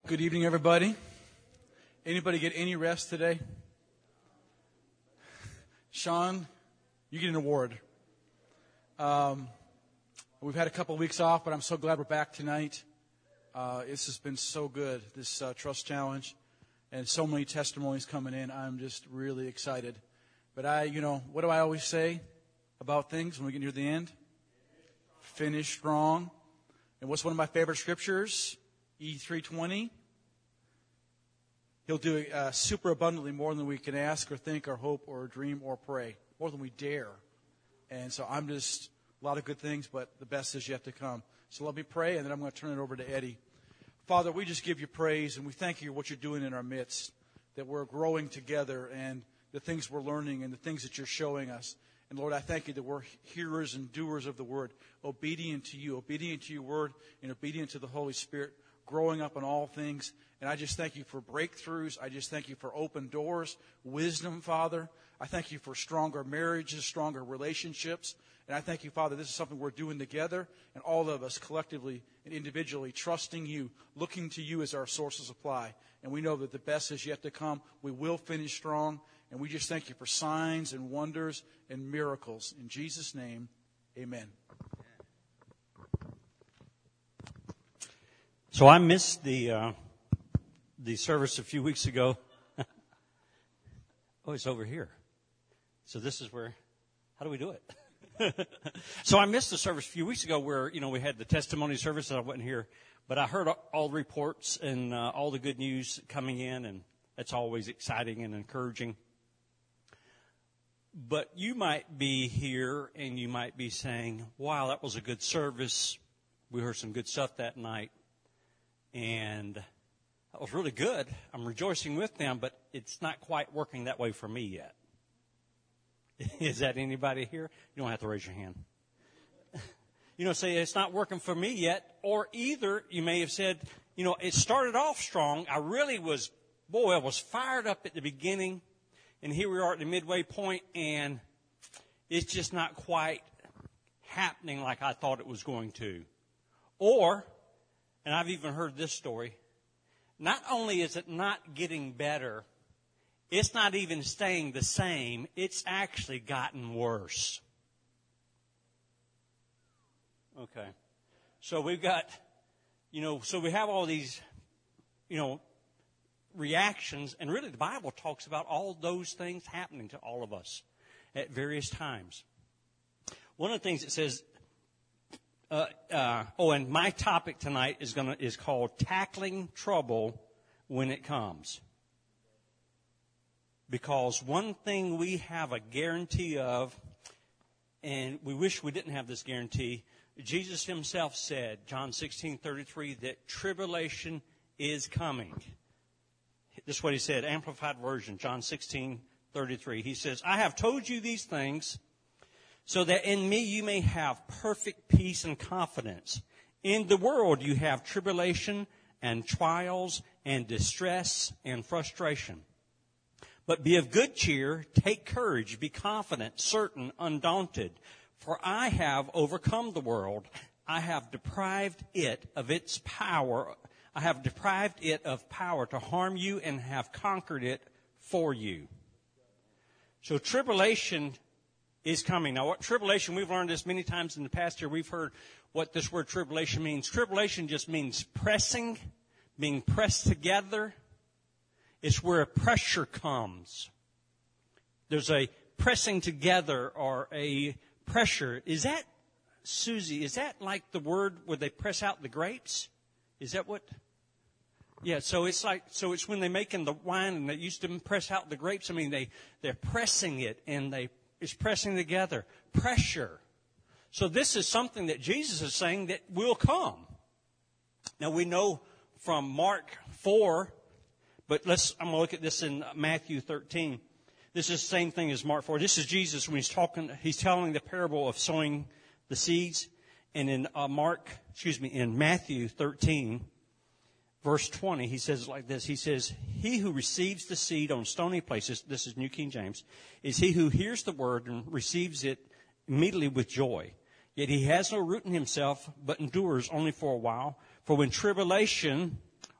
Good evening, everybody. Anybody get any rest today? Sean, you get an award. We've had a couple of weeks off, but I'm so glad we're back tonight. This has been so good, this Trust Challenge, and so many testimonies coming in. I'm just really excited. But what do I always say about things when we get near the end? Finish strong. And what's one of my favorite scriptures? E3:20. He'll do super abundantly more than we can ask or think or hope or dream or pray, more than we dare. And so I'm just, a lot of good things, but the best is yet to come. So let me pray, and then I'm going to turn it over to Eddie. Father, we just give you praise, and we thank you for what you're doing in our midst, that we're growing together, and the things we're learning and the things that you're showing us. And Lord, I thank you that we're hearers and doers of the word, obedient to you, obedient to your word, and obedient to the Holy Spirit, growing up in all things. And I just thank you for breakthroughs. I just thank you for open doors, wisdom, Father. I thank you for stronger marriages, stronger relationships. And I thank you, Father, this is something we're doing together, and all of us collectively and individually trusting you, looking to you as our source of supply. And we know that the best is yet to come. We will finish strong. And we just thank you for signs and wonders and miracles. In Jesus' name, amen. So I missed the service a few weeks ago. Oh, it's over here. So this is where, how do we do it? So I missed the service a few weeks ago where, we had the testimony service and I wasn't here. But I heard all the reports and all the good news coming in, and that's always exciting and encouraging. But you might be here and you might be saying, wow, that was a good service. We heard some good stuff that night. And that was really good. I'm rejoicing with them, but it's not quite working that way for me yet. Is that anybody here? You don't have to raise your hand. Say it's not working for me yet. Or either you may have said, it started off strong. I was fired up at the beginning. And here we are at the midway point, and it's just not quite happening like I thought it was going to. Or, and I've even heard this story, not only is it not getting better, it's not even staying the same, it's actually gotten worse. Okay. So we've got, so we have all these, reactions, and really the Bible talks about all those things happening to all of us at various times. One of the things it says, and my topic tonight is called Tackling Trouble When It Comes. Because one thing we have a guarantee of, and we wish we didn't have this guarantee, Jesus himself said, John 16:33, that tribulation is coming. This is what he said, Amplified Version, John 16:33. He says, I have told you these things so that in me you may have perfect peace and confidence. In the world you have tribulation and trials and distress and frustration. But be of good cheer, take courage, be confident, certain, undaunted. For I have overcome the world. I have deprived it of its power. I have deprived it of power to harm you and have conquered it for you. So tribulation is coming. Now, what tribulation, we've learned this many times in the past year. We've heard what this word tribulation means. Tribulation just means pressing, being pressed together. It's where a pressure comes. There's a pressing together or a pressure. Is that, Susie, is that like the word where they press out the grapes? Is that what? Yeah, so it's when they're making the wine and they used to press out the grapes. I mean, they're pressing it and it's pressing together. Pressure. So this is something that Jesus is saying that will come. Now we know from Mark 4, but I'm going to look at this in Matthew 13. This is the same thing as Mark 4. This is Jesus when he's telling the parable of sowing the seeds. And in in Matthew 13, verse 20, he says it like this. He says, he who receives the seed on stony places, this is New King James, is he who hears the word and receives it immediately with joy. Yet he has no root in himself, but endures only for a while. For when tribulation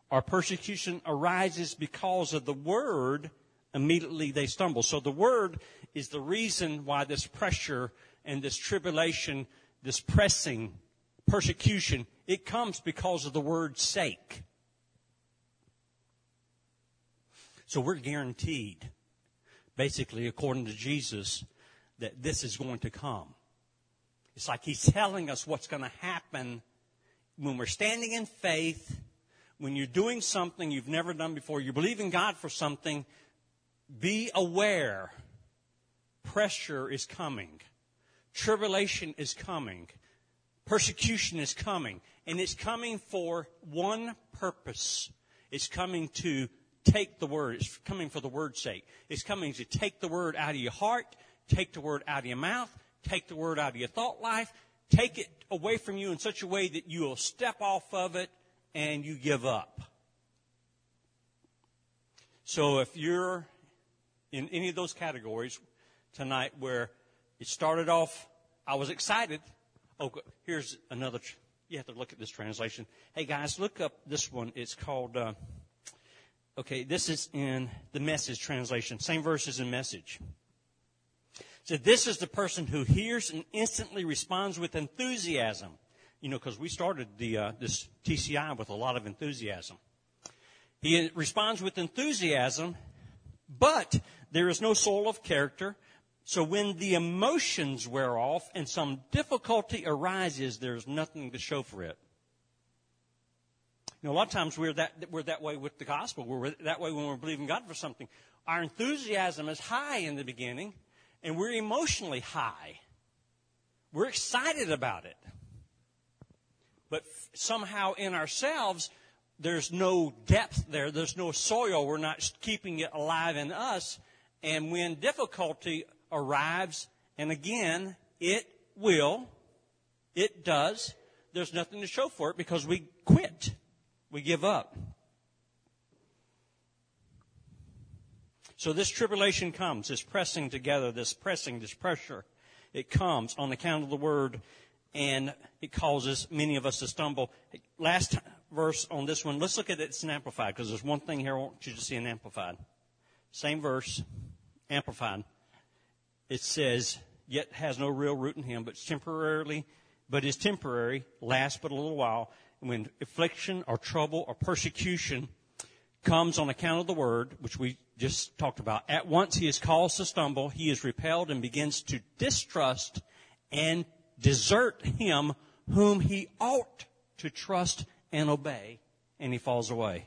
or persecution arises because of the word, immediately they stumble. So the word is the reason why this pressure and this tribulation, this pressing, persecution, it comes because of the word's sake. So we're guaranteed, basically, according to Jesus, that this is going to come. It's like he's telling us what's going to happen when we're standing in faith, when you're doing something you've never done before, you believe in God for something, be aware. Pressure is coming. Tribulation is coming. Persecution is coming. And it's coming for one purpose. It's coming to take the word. It's coming for the word's sake. It's coming to take the word out of your heart, take the word out of your mouth, take the word out of your thought life, take it away from you in such a way that you will step off of it and you give up. So if you're in any of those categories tonight where it started off, I was excited. Oh, here's another. You have to look at this translation. Hey, guys, look up this one. It's called, this is in the Message translation. Same verse as in Message. So this is the person who hears and instantly responds with enthusiasm. You know, because we started this TCI with a lot of enthusiasm. He responds with enthusiasm, but there is no soul of character. So when the emotions wear off and some difficulty arises, there's nothing to show for it. You know, a lot of times we're that way with the gospel. We're that way when we're believing God for something. Our enthusiasm is high in the beginning, and we're emotionally high. We're excited about it. But somehow in ourselves, there's no depth there. There's no soil. We're not keeping it alive in us. And when difficulty arrives, and again, it does, there's nothing to show for it because we quit. We give up. So this tribulation comes, this pressing together, this pressure. It comes on account of the word, and it causes many of us to stumble. Last verse on this one, let's look at it in Amplified, because there's one thing here I want you to see in Amplified. Same verse, Amplified. It says, yet has no real root in him, but is temporary, lasts but a little while. When affliction or trouble or persecution comes on account of the word, which we just talked about, at once he is caused to stumble, he is repelled and begins to distrust and desert him whom he ought to trust and obey, and he falls away.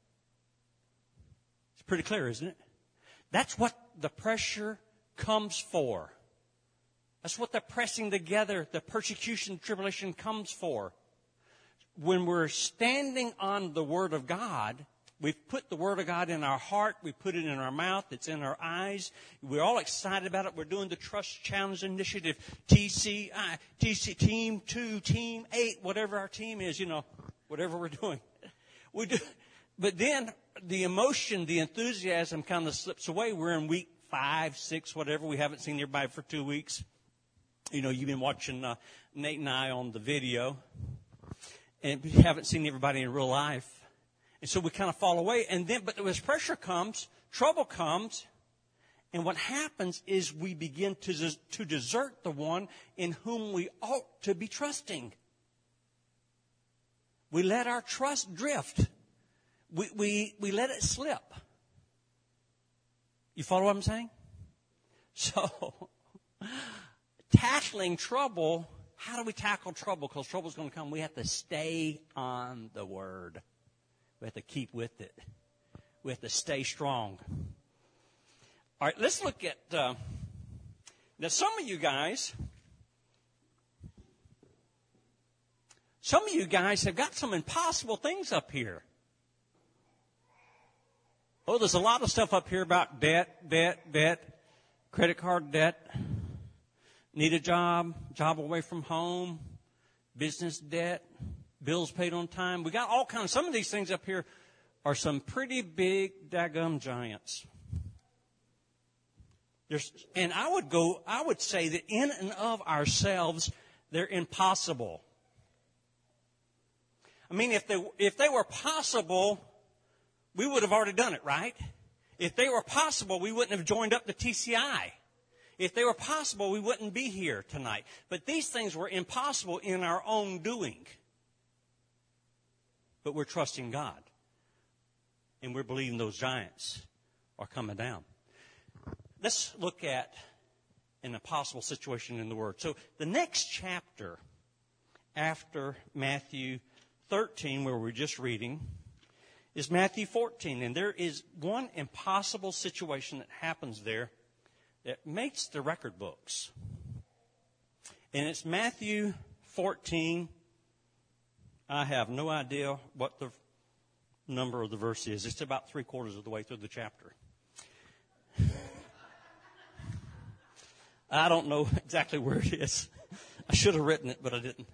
It's pretty clear, isn't it? That's what the pressure comes for. That's what the pressing together, the persecution, tribulation comes for. When we're standing on the Word of God, we've put the Word of God in our heart. We put it in our mouth. It's in our eyes. We're all excited about it. We're doing the Trust Challenge Initiative, TC, Team 2, Team 8, whatever our team is, whatever we're doing. We do. But then the emotion, the enthusiasm kind of slips away. We're in week 5, 6, whatever. We haven't seen everybody for 2 weeks. You've been watching Nate and I on the video, and we haven't seen everybody in real life. And so we kind of fall away. But as pressure comes, trouble comes, and what happens is we begin to desert the one in whom we ought to be trusting. We let our trust drift. We let it slip. You follow what I'm saying? So, tackling trouble, how do we tackle trouble? Because trouble's going to come. We have to stay on the Word. We have to keep with it. We have to stay strong. All right, let's look at, now some of you guys have got some impossible things up here. Oh, there's a lot of stuff up here about debt, credit card debt, need a job away from home, business debt, bills paid on time. We got all kinds. Some of these things up here are some pretty big daggum giants. And I would say that in and of ourselves, they're impossible. I mean, if they were possible, we would have already done it, right? If they were possible, we wouldn't have joined up to TCI. If they were possible, we wouldn't be here tonight. But these things were impossible in our own doing. But we're trusting God. And we're believing those giants are coming down. Let's look at an impossible situation in the Word. So the next chapter after Matthew 13, where we're just reading, is Matthew 14. And there is one impossible situation that happens there that makes the record books. And it's Matthew 14. I have no idea what the number of the verse is. It's about 3/4 of the way through the chapter. I don't know exactly where it is. I should have written it, but I didn't.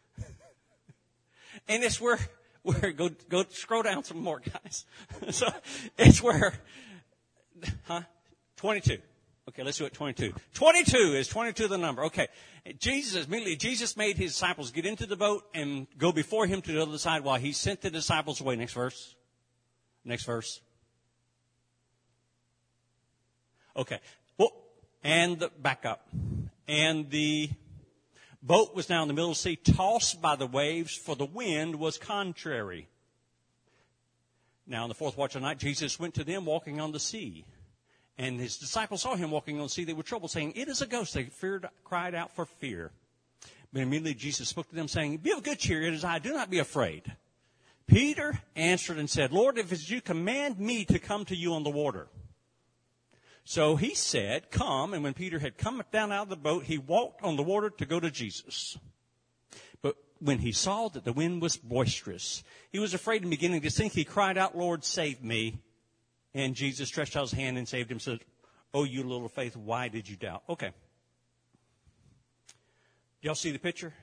And it's where go scroll down some more, guys. So it's where 22. Okay, let's do it 22. 22 is 22 the number. Okay. Jesus made his disciples get into the boat and go before him to the other side while he sent the disciples away. Next verse. Next verse. Okay. Well, and back up. And the boat was now in the middle of the sea, tossed by the waves, for the wind was contrary. Now, in the fourth watch of the night, Jesus went to them walking on the sea. And his disciples saw him walking on the sea. They were troubled, saying, "It is a ghost." They cried out for fear. But immediately Jesus spoke to them, saying, "Be of good cheer, it is I, do not be afraid." Peter answered and said, "Lord, if it's you, command me to come to you on the water." So he said, "Come." And when Peter had come down out of the boat, he walked on the water to go to Jesus. But when he saw that the wind was boisterous, he was afraid and beginning to sink. He cried out, "Lord, save me." And Jesus stretched out his hand and saved him, said, "Oh, you little faith, why did you doubt?" Okay. Y'all see the picture?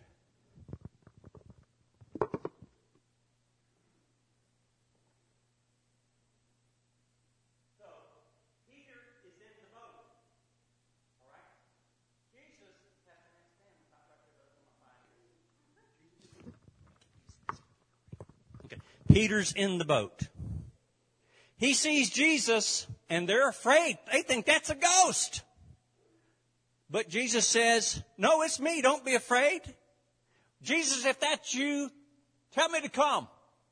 Peter's in the boat. He sees Jesus, and they're afraid. They think that's a ghost. But Jesus says, "No, it's me. Don't be afraid. Jesus, if that's you, tell me to come."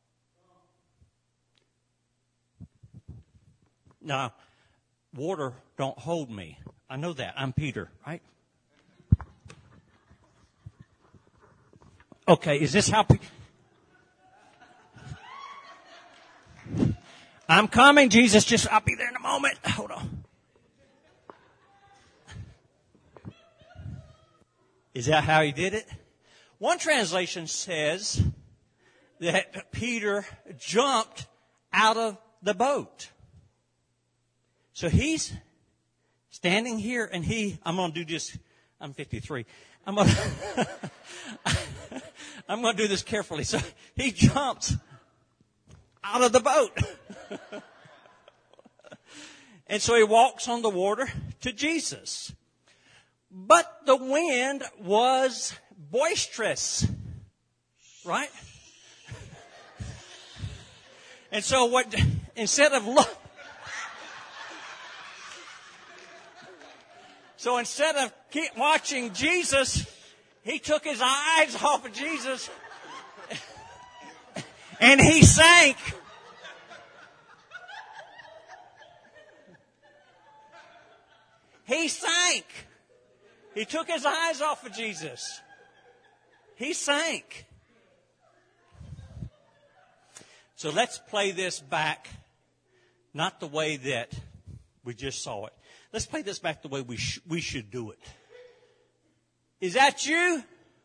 Now, water don't hold me. I know that. I'm Peter, right? Okay, is this how... I'm coming, Jesus. I'll be there in a moment. Hold on. Is that how he did it? One translation says that Peter jumped out of the boat. So he's standing here and I'm going to do this. I'm 53. I'm going to do this carefully. So he jumps out of the boat. And so he walks on the water to Jesus. But the wind was boisterous. Right? And so instead of keep watching Jesus, he took his eyes off of Jesus and he sank. He sank. He took his eyes off of Jesus. He sank. So let's play this back, not the way that we just saw it. Let's play this back the way we should do it. Is that you?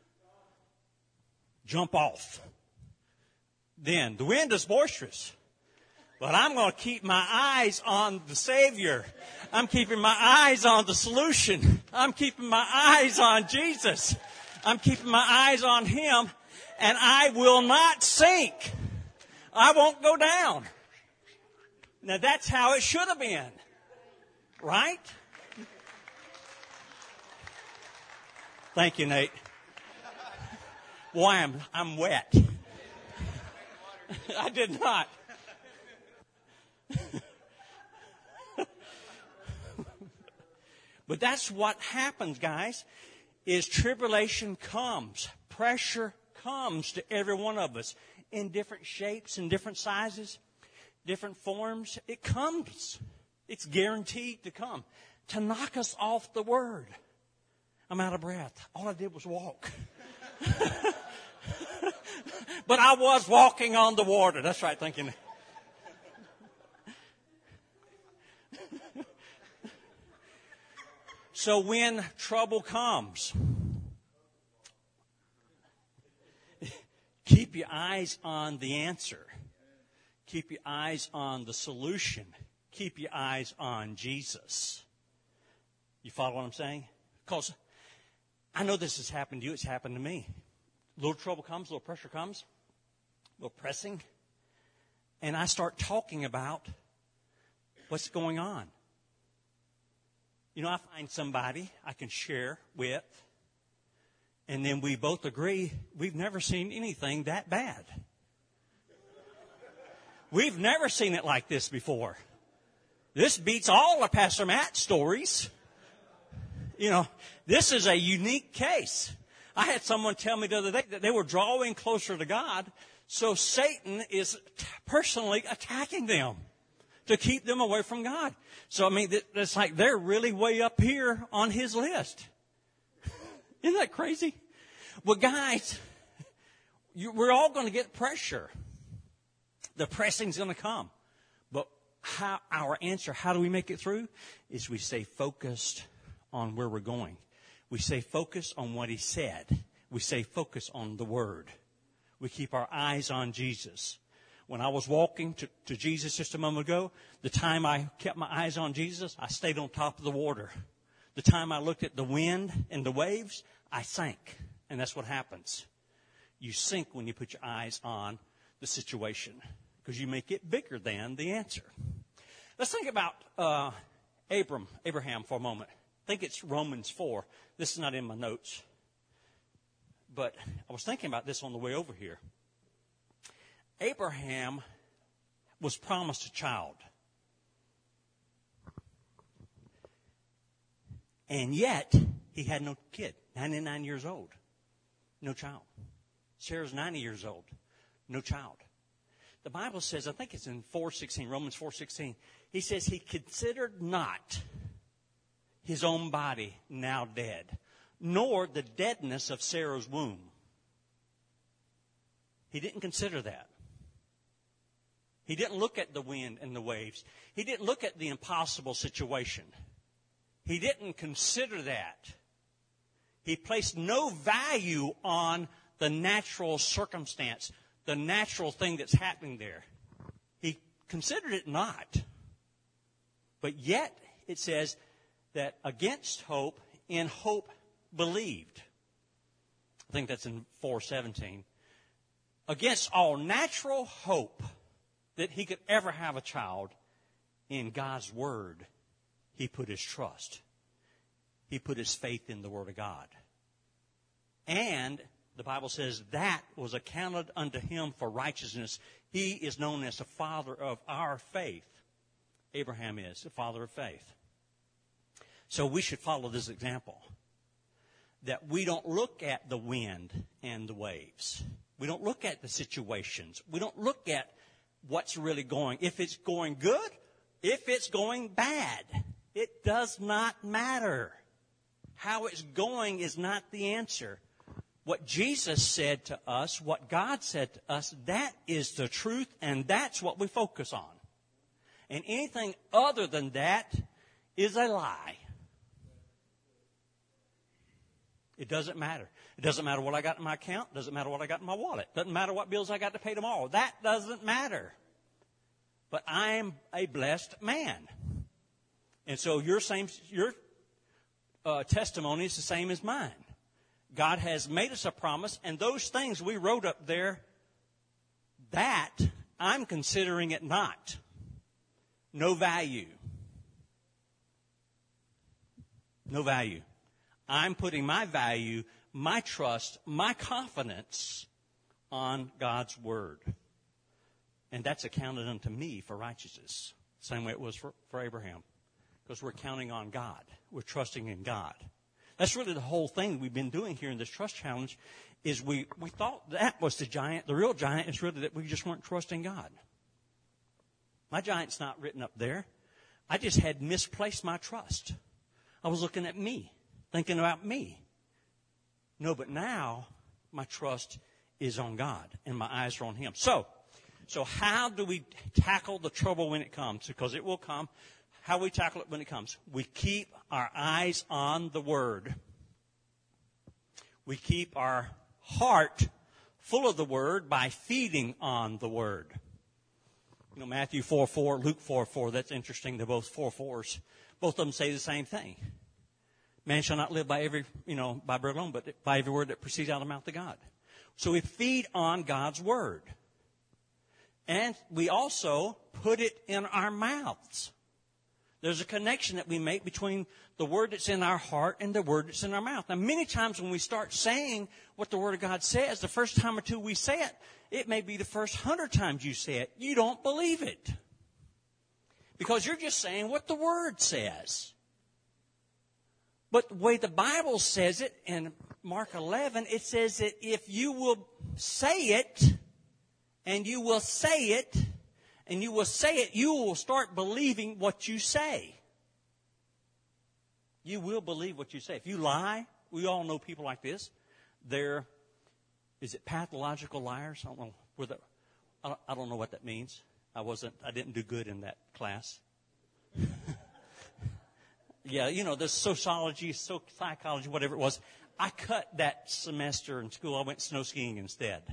Jump off. Then the wind is boisterous. But I'm going to keep my eyes on the Savior. I'm keeping my eyes on the solution. I'm keeping my eyes on Jesus. I'm keeping my eyes on Him. And I will not sink. I won't go down. Now that's how it should have been. Right? Thank you, Nate. Boy, I'm wet. I did not. But that's what happens, guys, is tribulation comes. Pressure comes to every one of us in different shapes and different sizes, different forms. It comes. It's guaranteed to come. To knock us off the Word. I'm out of breath. All I did was walk. But I was walking on the water. That's right, thinking. So when trouble comes, keep your eyes on the answer. Keep your eyes on the solution. Keep your eyes on Jesus. You follow what I'm saying? Because I know this has happened to you. It's happened to me. A little trouble comes, a little pressure comes, a little pressing. And I start talking about what's going on. You know, I find somebody I can share with, and then we both agree we've never seen anything that bad. We've never seen it like this before. This beats all of Pastor Matt's stories. You know, this is a unique case. I had someone tell me the other day that they were drawing closer to God, so Satan is personally attacking them to keep them away from God. So, I mean, it's like they're really way up here on his list. Isn't that crazy? Well, guys, we're all going to get pressure. The pressing's going to come. But our answer, how do we make it through, is we stay focused on where we're going. We stay focused on what he said. We stay focused on the Word. We keep our eyes on Jesus. When I was walking to Jesus just a moment ago, the time I kept my eyes on Jesus, I stayed on top of the water. The time I looked at the wind and the waves, I sank. And that's what happens. You sink when you put your eyes on the situation because you make it bigger than the answer. Let's think about Abraham for a moment. I think it's Romans 4. This is not in my notes. But I was thinking about this on the way over here. Abraham was promised a child. And yet, he had no kid. 99 years old. No child. Sarah's 90 years old. No child. The Bible says, I think it's in 4:16, Romans 4:16, he says he considered not his own body now dead, nor the deadness of Sarah's womb. He didn't consider that. He didn't look at the wind and the waves. He didn't look at the impossible situation. He didn't consider that. He placed no value on the natural circumstance, the natural thing that's happening there. He considered it not. But yet, it says that against hope, in hope believed. I think that's in 4:17. Against all natural hope that he could ever have a child, in God's Word, he put his trust. He put his faith in the Word of God. And the Bible says that was accounted unto him for righteousness. He is known as the father of our faith. Abraham is the father of faith. So we should follow this example. That we don't look at the wind and the waves. We don't look at the situations. We don't look at what's really going. If it's going good, if it's going bad, it does not matter. How it's going is not the answer. What Jesus said to us, what God said to us, that is the truth, and that's what we focus on. And anything other than that is a lie. It doesn't matter. It doesn't matter what I got in my account. It doesn't matter what I got in my wallet. It doesn't matter what bills I got to pay tomorrow. That doesn't matter. But I am a blessed man. And so your testimony is the same as mine. God has made us a promise, and those things we wrote up there, that I'm considering it not. No value. No value. I'm putting my value, my trust, my confidence on God's Word. And that's accounted unto me for righteousness. Same way it was for Abraham. because we're counting on God. We're trusting in God. That's really the whole thing we've been doing here in this trust challenge, is we thought that was the giant. The real giant is really that we just weren't trusting God. My giant's not written up there. I just had misplaced my trust. I was looking at me, thinking about me. No, but now my trust is on God, and my eyes are on Him. So how do we tackle the trouble when it comes? Because it will come. How we tackle it when it comes? We keep our eyes on the Word. We keep our heart full of the Word by feeding on the Word. You know, Matthew 4:4, Luke 4:4, that's interesting. They're both 4:4s. Both of them say the same thing. Man shall not live by by bread alone, but by every word that proceeds out of the mouth of God. So we feed on God's Word. And we also put it in our mouths. There's a connection that we make between the Word that's in our heart and the Word that's in our mouth. Now, many times when we start saying what the Word of God says, the first time or two we say it, it may be the first 100 times you say it. You don't believe it. Because you're just saying what the Word says. But the way the Bible says it, in Mark 11, it says that if you will say it, and you will say it, and you will say it, you will start believing what you say. You will believe what you say. If you lie, we all know people like this. They're, is it pathological liars? I don't know what that means. I didn't do good in that class. Yeah, there's sociology, psychology, whatever it was. I cut that semester in school. I went snow skiing instead.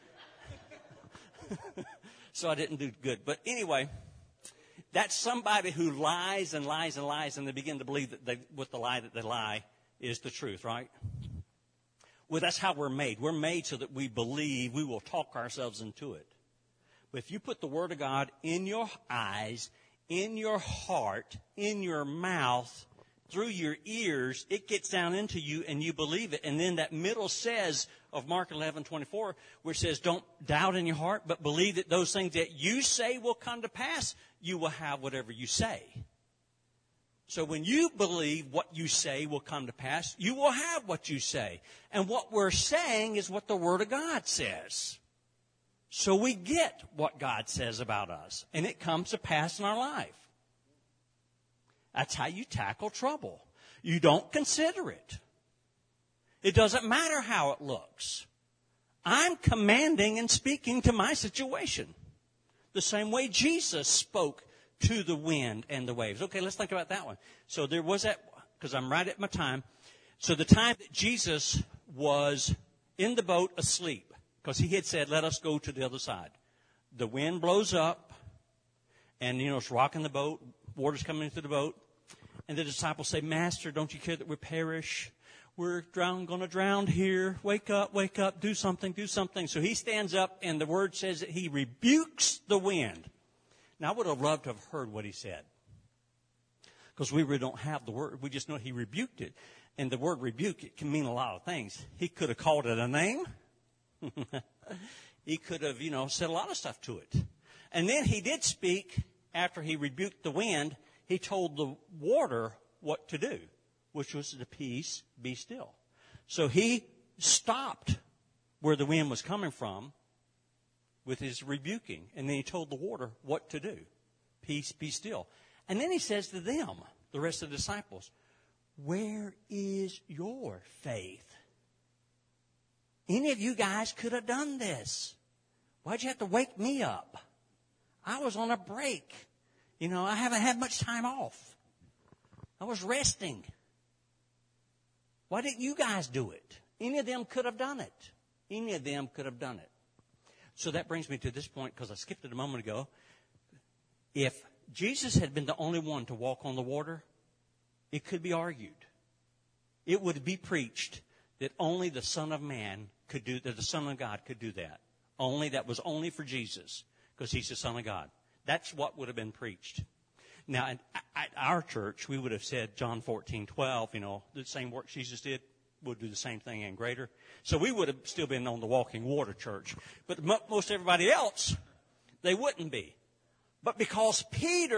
So I didn't do good. But anyway, that's somebody who lies and lies and lies, and they begin to believe that with the lie that they lie is the truth, right? Well, that's how we're made. We're made so that we believe, we will talk ourselves into it. But if you put the Word of God in your eyes, in your heart, in your mouth, through your ears, it gets down into you and you believe it. And then that middle says of Mark 11:24, which says, don't doubt in your heart, but believe that those things that you say will come to pass, you will have whatever you say. So when you believe what you say will come to pass, you will have what you say. And what we're saying is what the Word of God says. So we get what God says about us, and it comes to pass in our life. That's how you tackle trouble. You don't consider it. It doesn't matter how it looks. I'm commanding and speaking to my situation. The same way Jesus spoke to the wind and the waves. Okay, let's think about that one. So there was that, because I'm right at my time. So the time that Jesus was in the boat asleep, because he had said, let us go to the other side. The wind blows up, and, it's rocking the boat. Water's coming into the boat. And the disciples say, Master, don't you care that we perish? We're going to drown here. Wake up, do something. So he stands up, and the Word says that he rebukes the wind. Now, I would have loved to have heard what he said, because we really don't have the word. We just know he rebuked it. And the word rebuke, it can mean a lot of things. He could have called it a name. He could have, said a lot of stuff to it. And then he did speak after he rebuked the wind. He told the water what to do, which was to peace, be still. So he stopped where the wind was coming from with his rebuking. And then he told the water what to do. Peace, be still. And then he says to them, the rest of the disciples, where is your faith? Any of you guys could have done this. Why'd you have to wake me up? I was on a break. I haven't had much time off. I was resting. Why didn't you guys do it? Any of them could have done it. So that brings me to this point, because I skipped it a moment ago. If Jesus had been the only one to walk on the water, it could be argued. It would be preached that only the Son of Man could do that. The Son of God could do that. That was only for Jesus, because he's the Son of God. That's what would have been preached. Now, at our church, we would have said John 14:12. The same work Jesus did, we'll do the same thing and greater. So we would have still been on the walking water church. But most everybody else, they wouldn't be. But because Peter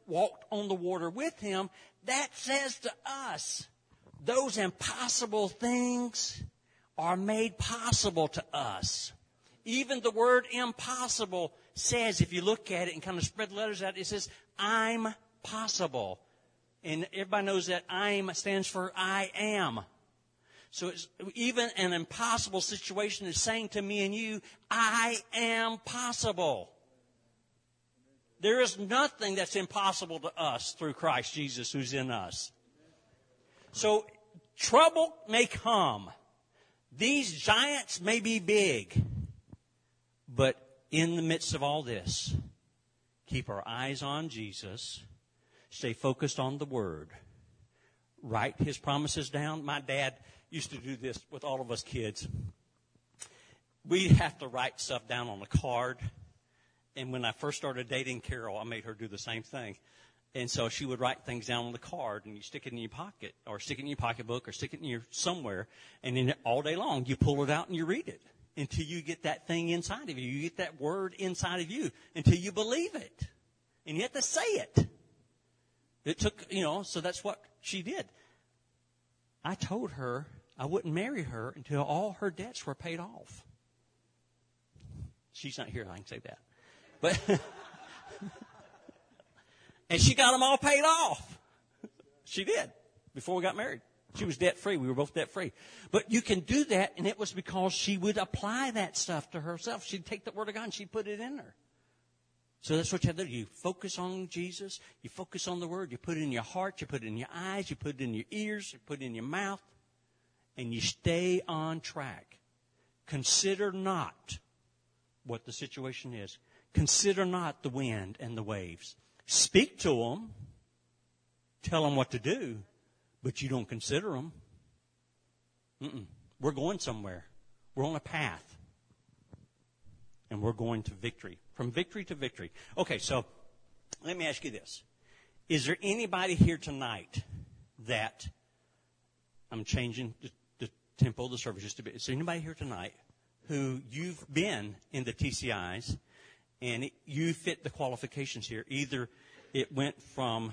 walked on the water with him, that says to us, those impossible things are made possible to us. Even the word impossible says, if you look at it and kind of spread the letters out, it says, I'm possible. And everybody knows that I'm stands for I am. So it's, even an impossible situation is saying to me and you, I am possible. There is nothing that's impossible to us through Christ Jesus who's in us. So trouble may come. These giants may be big. But in the midst of all this, keep our eyes on Jesus. Stay focused on the Word. Write His promises down. My dad used to do this with all of us kids. We'd have to write stuff down on a card. And when I first started dating Carol, I made her do the same thing. And so she would write things down on the card, and you stick it in your pocket, or stick it in your pocketbook, or stick it in your somewhere. And then all day long, you pull it out and you read it until you get that thing inside of you. You get that word inside of you until you believe it. And you have to say it. It took, so that's what she did. I told her I wouldn't marry her until all her debts were paid off. She's not here, I can say that. But and she got them all paid off. She did, before we got married. She was debt-free. We were both debt-free. But you can do that, and it was because she would apply that stuff to herself. She'd take the Word of God and she'd put it in her. So that's what you have to do. You focus on Jesus. You focus on the Word. You put it in your heart. You put it in your eyes. You put it in your ears. You put it in your mouth. And you stay on track. Consider not what the situation is. Consider not the wind and the waves. Speak to them. Tell them what to do. But you don't consider them. We're going somewhere. We're on a path. And we're going to victory. From victory to victory. Okay, so let me ask you this. Is there anybody here tonight that, I'm changing the tempo of the service just a bit. Is there anybody here tonight who you've been in the TCIs and you fit the qualifications here? Either it went from,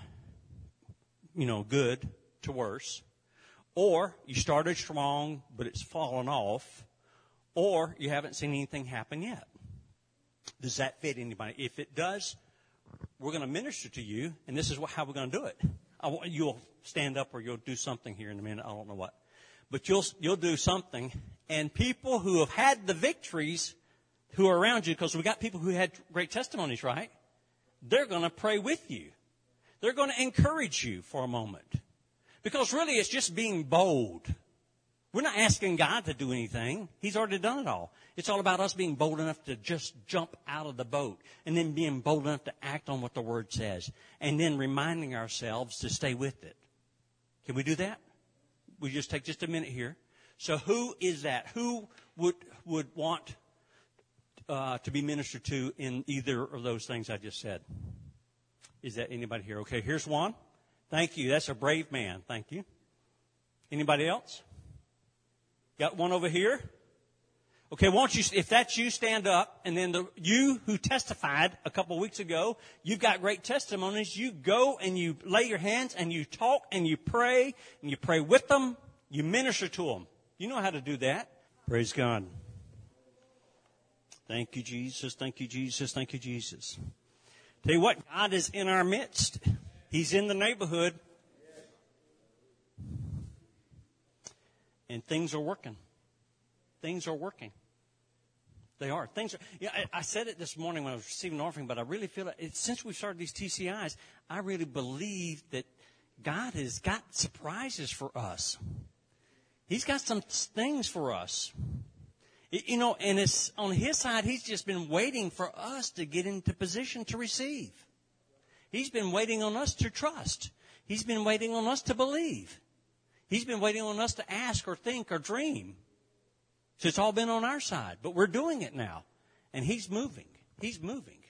good to worse, or you started strong but it's fallen off, or you haven't seen anything happen yet. Does that fit anybody? If it does, we're going to minister to you, and this is how we're going to do it. You'll stand up or you'll do something here in a minute. I don't know what. But you'll do something, and people who have had the victories who are around you, because we got people who had great testimonies, right? They're going to pray with you. They're going to encourage you for a moment. Because really it's just being bold. We're not asking God to do anything. He's already done it all. It's all about us being bold enough to just jump out of the boat and then being bold enough to act on what the Word says and then reminding ourselves to stay with it. Can we do that? We just take just a minute here. So who is that? Who would want to be ministered to in either of those things I just said? Is that anybody here? Okay, here's one. Thank you. That's a brave man. Thank you. Anybody else? Got one over here? Okay, won't you, if that's you, stand up. And then you who testified a couple of weeks ago, you've got great testimonies. You go and you lay your hands and you talk and you pray with them. You minister to them. You know how to do that. Praise God. Thank you, Jesus. Thank you, Jesus. Thank you, Jesus. Tell you what, God is in our midst. He's in the neighborhood. And things are working. Things are working. They are. I said it this morning when I was receiving an offering, but I really feel since we started these TCIs, I really believe that God has got surprises for us. He's got some things for us. And it's on His side, He's just been waiting for us to get into position to receive. He's been waiting on us to trust. He's been waiting on us to believe. He's been waiting on us to ask or think or dream. So it's all been on our side. But we're doing it now. And He's moving. He's moving.